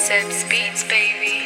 Seb's Beats, baby.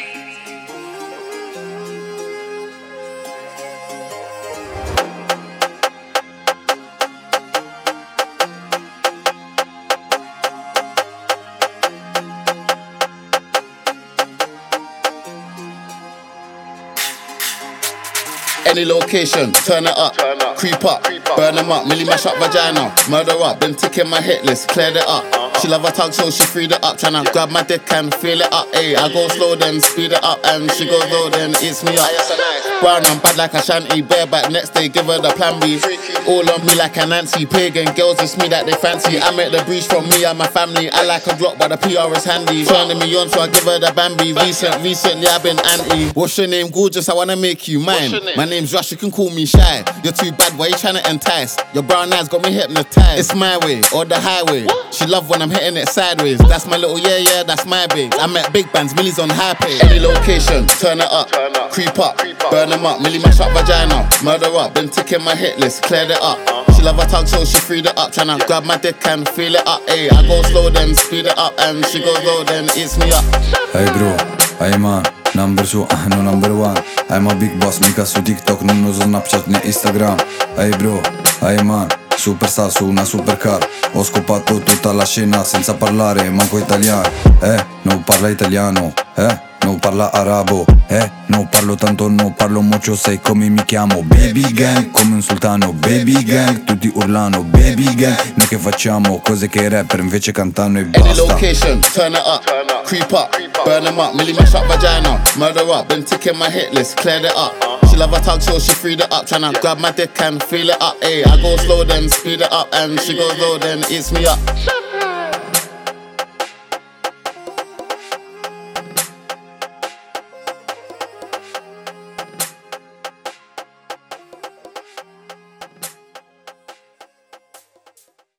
Any location, turn it up, creep up, burn them up, milli mash up vagina, murder up, been ticking my hit list, cleared it up. She love her tug so she freed it up, tryna grab my dick and feel it up, ayy. I go slow then speed it up and she goes low then eats me up. Brown and bad like a shanty, bareback next day give her the plan B. All on me like a Nancy, pagan girls it's me that they fancy. I make the breeze from me and my family, I like a Glock but the PR is handy. Turning me on so I give her the Bambi, recently I've been anti. What's your name, gorgeous, I wanna make you mine. My name's Rush, you can call me shy. You're too bad, why you tryna entice? Your brown eyes got me hypnotized. It's my way or the highway. She love when I'm hitting it sideways. That's my little yeah, that's my babe. I met big bands, millies on high pay. Any location, turn it up, creep up, burn them up, milli mash up vagina, murder up, been ticking my hit list, cleared it up. She love her tug so she freed it up, tryna grab my dick and feel it up, ayy. I go slow then speed it up and she goes low then eats me up. Hey bro, hey man, number 2, no number 1. I'm a big boss, mica su TikTok, non uso Snapchat né Instagram. Hey bro, hey man, superstar su una supercar. Ho scopato tutta la scena senza parlare manco italiano. Non parla italiano, non parla arabo, non parlo tanto, non parlo mucho, sai come mi chiamo. Baby gang, come un sultano, baby gang, tutti urlano, baby gang. Noi che facciamo cose che i rapper invece cantano e basta. Any location, turn it up, creep up, burn them up, milli mash up vagina, murder up, been ticking my hit list, cleared it up. She love her tug so she freed it up, tryna grab my dick and feel it up, ayy. I go slow then speed it up and she goes low then eats me up.